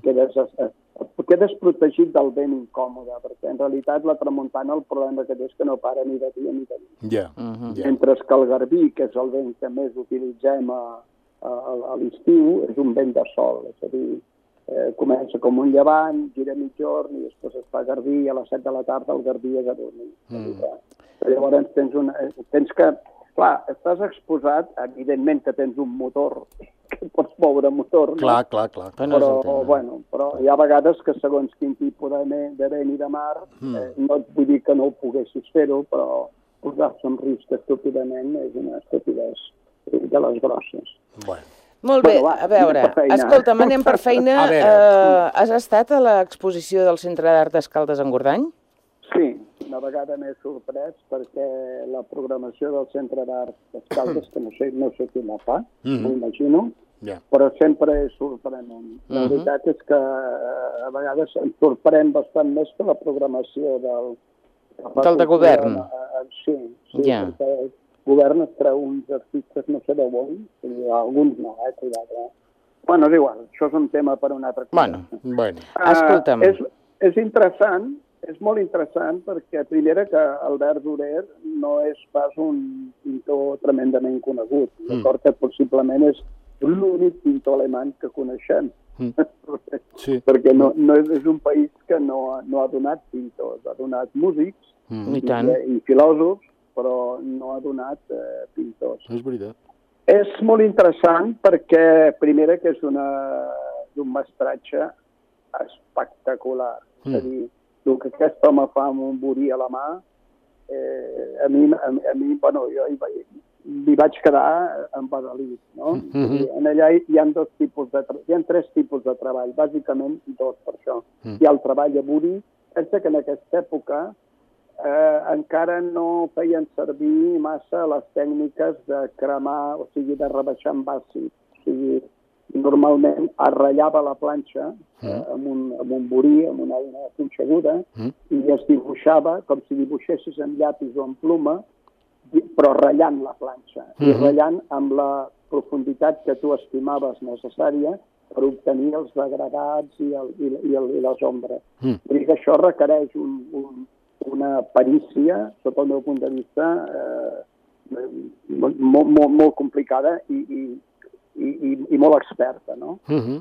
que quedes protegit del vent incòmode, perquè en realitat la tramuntana el problema que té és que no para ni de dia ni de nit. Mentre que el garbí, que és el vent que més utilitzem a l'estiu, és un vent de sol, és a dir, comença com un llevant, gira mitjorn i després es fa garbí i a les 7 de la tarda el garbí és a dormir. Llavors tens que... Clar, estàs exposat, evidentment que tens un motor, que pots moure motor, no? Clar. Però hi ha vegades que segons quin tipus de vent i de mar, no et vull dir que no ho poguessis fer-ho, però posar-se en risc estúpidament és una estupidesa de les grosses. Molt bé, a veure, escolta'm, anem per feina. Has estat a l'exposició del Centre d'Art d'Escaldes-Engordany? Sí, una vegada m'he sorprès perquè la programació del Centre d'Art d'Escaldes, que no sé qui la fa, m'ho imagino, però sempre és sorprenent. La veritat és que a vegades em sorprèn bastant més que la programació del de govern. Sí, perquè el govern es treu uns artistes no sé d'on, alguns no, cuidat. Bueno, és igual, això és un tema per un altre cosa. Escolta'm. És interessant, és molt interessant perquè, primera, que Albert Dürer no és pas un pintor tremendament conegut. D'acord que possiblement és l'únic pintor alemany que coneixem. Perquè és un país que no ha donat pintors, ha donat músics i filòsofs, però no ha donat pintors. És veritat. És molt interessant perquè, primera, que és un mestratge espectacular. És a dir, el que aquest home fa amb un burí a la mà, a mi, bueno, jo hi vaig quedar embadalit, no? En allà hi ha 3 tipus de treball, bàsicament 2 per això. Hi ha el treball a burí, pensa que en aquesta època encara no feien servir massa les tècniques de cremar, o sigui, de rebaixar amb àcid. O sigui, normalment es ratllava la planxa amb un burí, amb una eina punxeguda, i es dibuixava com si dibuixessis amb llapis o amb pluma, però ratllant la planxa, i ratllant amb la profunditat que tu estimaves necessària per obtenir els degradats i les ombres. Vull dir que això requereix una perícia, sota el meu punt de vista, molt complicada i molt experta, no?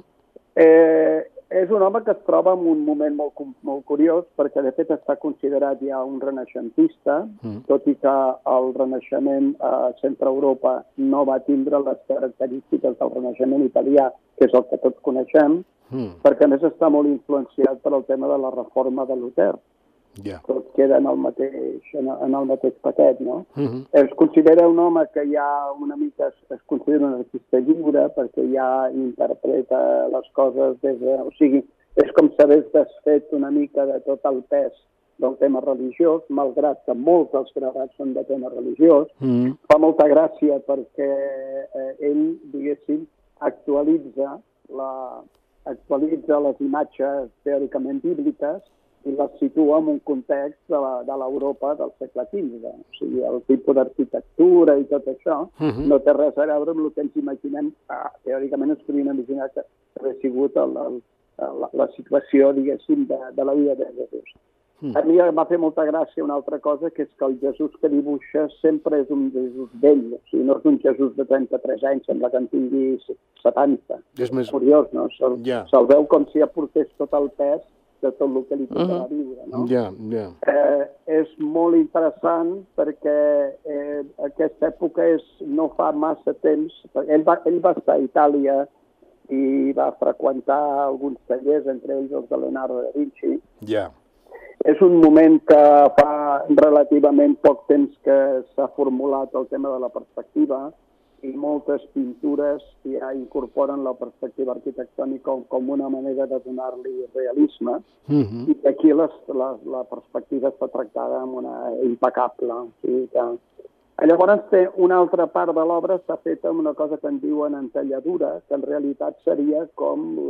És un home que es troba en un moment molt curiós perquè, de fet, està considerat ja un renaixentista, tot i que el renaixement a Centre-Europa no va tindre les característiques del renaixement italià, que és el que tots coneixem, perquè, a més, està molt influenciat per el tema de la reforma de Luter. Tot queda en el mateix paquet, no? Es considera un home que ja una mica es considera un artista lliure perquè ja interpreta les coses des de... O sigui, és com si hagués desfet una mica de tot el pes del tema religiós, malgrat que molts dels gravats són de tema religiós. Fa molta gràcia perquè ell, diguéssim, actualitza les imatges teòricament bíbliques i les situa en un context de l'Europa del segle XV. O sigui, el tipus d'arquitectura i tot això no té res a veure amb el que ens imaginem, teòricament ens podríem imaginar que hauria sigut la situació, diguéssim, de la vida de Jesús. A mi em va fer molta gràcia una altra cosa, que és que el Jesús que dibuixa sempre és un Jesús vell, o sigui, no és un Jesús de 33 anys, sembla que en tingui 70. És més... Curiós, no? Se'l veu com si aportés tot el pes de tot el que li tocarà viure, no? És molt interessant perquè aquesta època no fa massa temps. Ell va estar a Itàlia i va freqüentar alguns tallers, entre ells els de Leonardo da Vinci. És un moment que fa relativament poc temps que s'ha formulat el tema de la perspectiva i moltes pintures ja incorporen la perspectiva arquitectònica com una manera de donar-li realisme, i aquí la perspectiva està tractada amb una impecable. O sigui que... Llavors, una altra part de l'obra està feta amb una cosa que en diuen entalladura, que en realitat seria com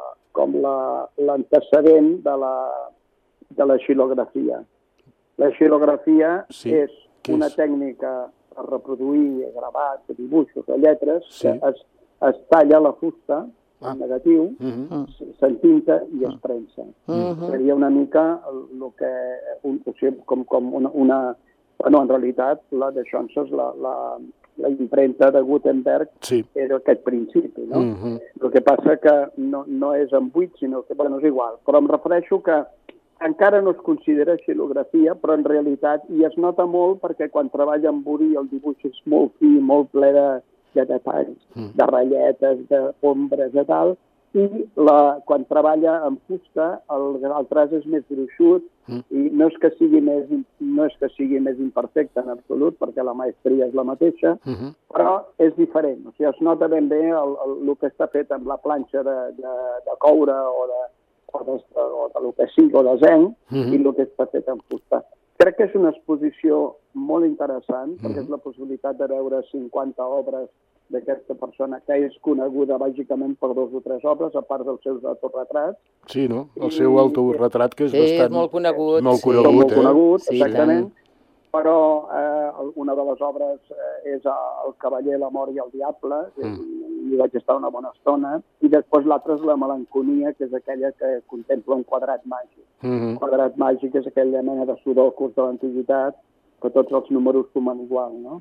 l'antecedent de la xilografia. La xilografia és una tècnica per reproduir gravats, dibuixos o lletres, que es talla la fusta en negatiu, s'entinta i es premsa. Seria una mica el que... com una... Bueno, en realitat, la de Schonses, la impremta de Gutenberg, era aquest principi, no? El que passa que no és en buit, sinó que, bueno, és igual. Però em refereixo que encara no es considera xilografia, però en realitat, i es nota molt perquè quan treballa amb buri el dibuix és molt fi, molt ple de detalls, de ratlletes, d'ombres i tal, i quan treballa amb fusta el traç és més gruixut i no és que sigui més imperfecte en absolut, perquè la maestria és la mateixa, però és diferent. O sigui, es nota ben bé el que està fet amb la planxa de coure o de lo que sigui, o de zinc, i el que està fet amb fusta. Crec que és una exposició molt interessant, perquè és la possibilitat de veure 50 obres d'aquesta persona, que és coneguda bàsicament per 2 o 3 obres, a part dels seus autorretrats. Sí, no? El seu autorretrat, que és bastant... Sí, molt conegut. Molt conegut, exactament. Però una de les obres és El cavaller, la mort i el diable, hi vaig estar una bona estona, i després l'altra és La melanconia, que és aquella que contempla un quadrat màgic. Un quadrat màgic és aquella mena de sudokus de l'antiguitat, que tots els números sumen igual, no?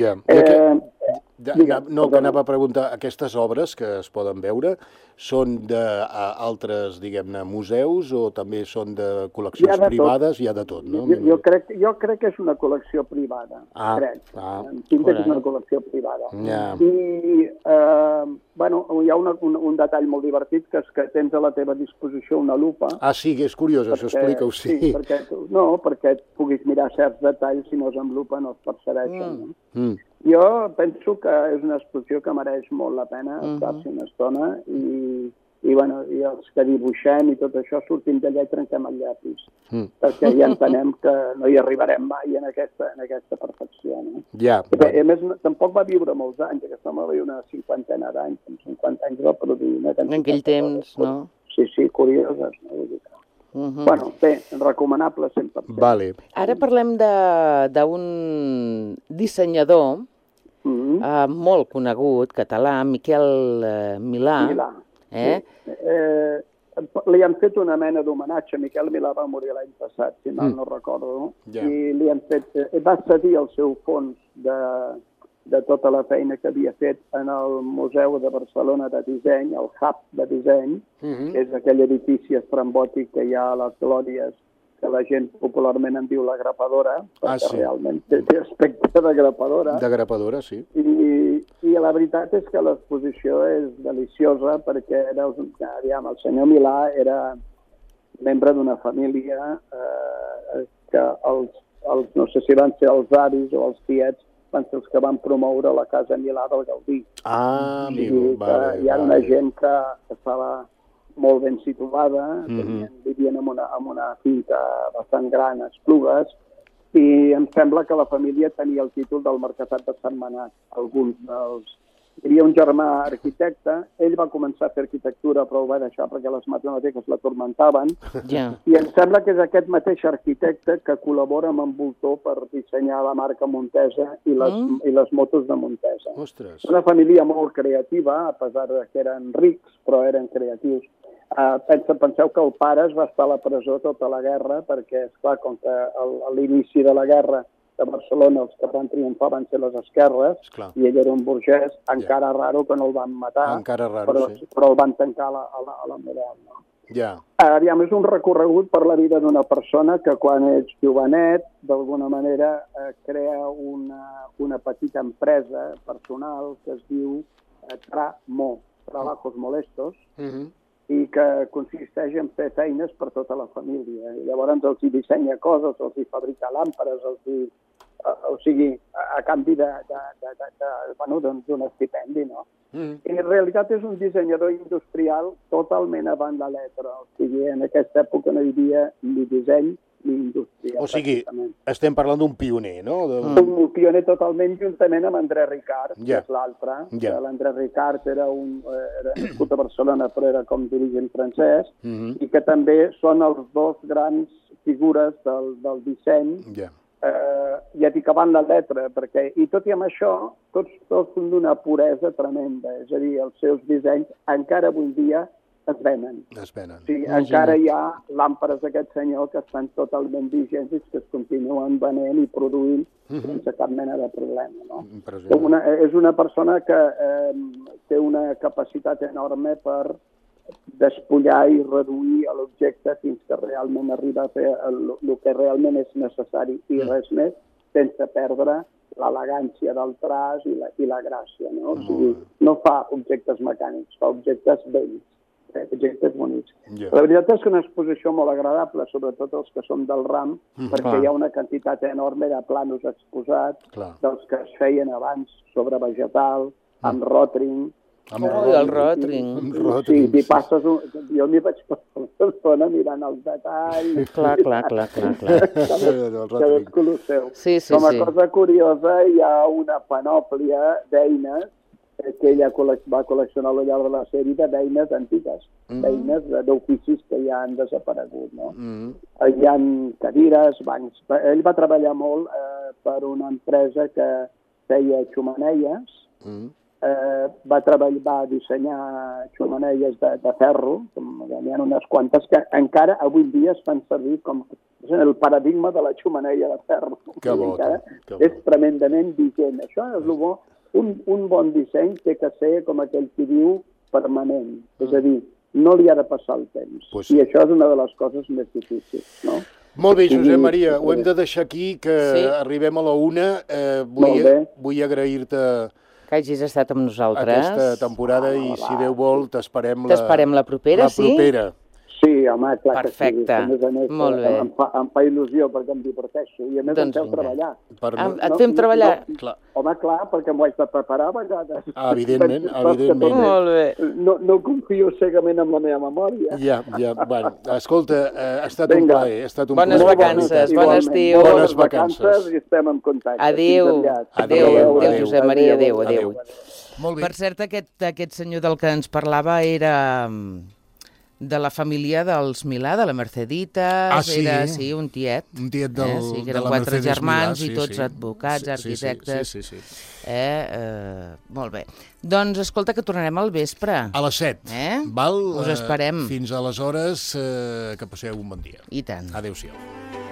No, que anava a preguntar, aquestes obres que es poden veure són d'altres, diguem-ne, museus o també són de col·leccions privades? Hi ha de tot, no? Jo crec que és una col·lecció privada, crec. Entenc que és una col·lecció privada. I, bueno, hi ha un detall molt divertit, que és que tens a la teva disposició una lupa. Sí, que és curiós, això, explica-ho, sí. Perquè et puguis mirar certs detalls, si no és amb lupa no es percebeixen. Jo penso que és una exposició que mereix molt la pena estar-s'hi una estona i els que dibuixem i tot això sortim d'allà i trenquem el llapis, perquè ja entenem que no hi arribarem mai en aquesta perfecció. A més, tampoc va viure molts anys, aquesta home va viure una 50ena d'anys, amb 50 anys va produir una quantitat. En aquell temps, no? Sí, curioses, no? Bueno, bé, recomanable 100%. Vale. Ara parlem d'un dissenyador molt conegut, català, Miquel Milà. Li han fet una mena d'homenatge. Miquel Milà va morir l'any passat, si mal no recordo, i li han fet... Va cedir el seu fons de tota la feina que havia fet en el Museu de Barcelona de Disseny, el Hub de Disseny, que és aquell edifici estrambòtic que hi ha a les Glòries, que la gent popularment en diu la grapadora, perquè realment té aspecte de grapadora. De grapadora, sí. I la veritat és que l'exposició és deliciosa, perquè el senyor Milà era membre d'una família que no sé si van ser els avis o els tiets, van ser els que van promoure la Casa Milà del Gaudí. Amigo, vale. Hi ha una gent que estava molt ben situada, vivien en una finca bastant gran, a Esplugues, i em sembla que la família tenia el títol del marquesat de Sentmenat, alguns dels... Hi havia un germà arquitecte, ell va començar a fer arquitectura, però ho va deixar perquè les matemàtiques l'atormentaven, i em sembla que és aquest mateix arquitecte que col·labora amb en Voltor per dissenyar la marca Montesa i les motos de Montesa. Ostres. Una família molt creativa, a pesar que eren rics, però eren creatius. Penseu que el pare es va estar a la presó tota la guerra perquè, esclar, com que a l'inici de la guerra de Barcelona els que van triomfar van ser les esquerres i ell era un burgès, encara raro que no el van matar, però el van tancar a la Model. Aviam, és un recorregut per la vida d'una persona que quan ets jovenet, d'alguna manera, crea una petita empresa personal que es diu Trabajos Molestos, i que consisteix en fer feines per tota la família. I llavors els hi dissenya coses, els hi fabrica làmperes, o sigui, a canvi d'un estipendi, no? I en realitat és un dissenyador industrial totalment avant la letra. O sigui, en aquesta època no hi havia ni disseny ni indústria. O sigui, estem parlant d'un pioner, no? Un pioner totalment juntament amb André Ricard, que és l'altre. L'André Ricard era nascut a Barcelona, però era com dirigent francès, i que també són els dos grans figures del disseny, ja dic avant la letra, perquè, i tot i amb això, tots són d'una puresa tremenda, és a dir, els seus dissenys encara avui dia es venen. Sí, encara hi ha làmperes d'aquest senyor que estan totalment vigents i que es continuen venent i produint sense cap mena de problema. No? És una persona que té una capacitat enorme per despullar i reduir l'objecte fins que realment arriba a fer el que realment és necessari i res més, sense perdre l'elegància del traç i la gràcia. No? O sigui, no fa objectes mecànics, fa objectes bells, objectes bonics. La veritat és que una exposició molt agradable, sobretot els que som del ram, perquè hi ha una quantitat enorme de planos exposats, dels que es feien abans sobre vegetal, amb rotring. El rotring. Sí, t'hi passes... Jo m'hi vaig passar una estona mirant els detalls. Clar. Cadascú el seu. Com a cosa curiosa, hi ha una panòplia d'eines que ella va col·leccionar al llarg de la sèrie d'eines antigues, d'eines d'oficis que ja han desaparegut. Hi ha cadires, bancs... Ell va treballar molt per una empresa que feia xumaneies, va dissenyar xumaneies de ferro, n'hi ha unes quantes que encara avui dia es fan servir com el paradigma de la xumaneia de ferro. És tremendament vigent. Això és el bo. Un bon disseny té que ser, com aquell que diu, permanent. És a dir, no li ha de passar el temps. I això és una de les coses més difícils, no? Molt bé, Josep Maria, ho hem de deixar aquí, que arribem a la 1. Vull agrair-te que hagis estat amb nosaltres aquesta temporada i, si Déu vol, t'esperem la propera, sí? Sí, home, clar que sí. Perfecte, molt bé. Em fa il·lusió perquè em diverteixo i a més em feu treballar. Et fem treballar? Home, clar, perquè m'ho haig de preparar a vegades. Evidentment. Molt bé. No confio cegament en la meva memòria. Ja. Bueno, escolta, ha estat un plaer. Bones vacances, bon estiu. Bones vacances i estem en contacte. Adéu, Josep Maria, adéu. Per cert, aquest senyor del que ens parlava era de la família dels Milà, de la Merceditas, era un tiet. Un tiet de la Mercedes Milà. Que eren 4 germans i tots advocats, arquitectes. Molt bé. Doncs escolta, que tornarem al vespre. A les 7. Us esperem. Fins aleshores, que passeu un bon dia. I tant. Adéu-siau.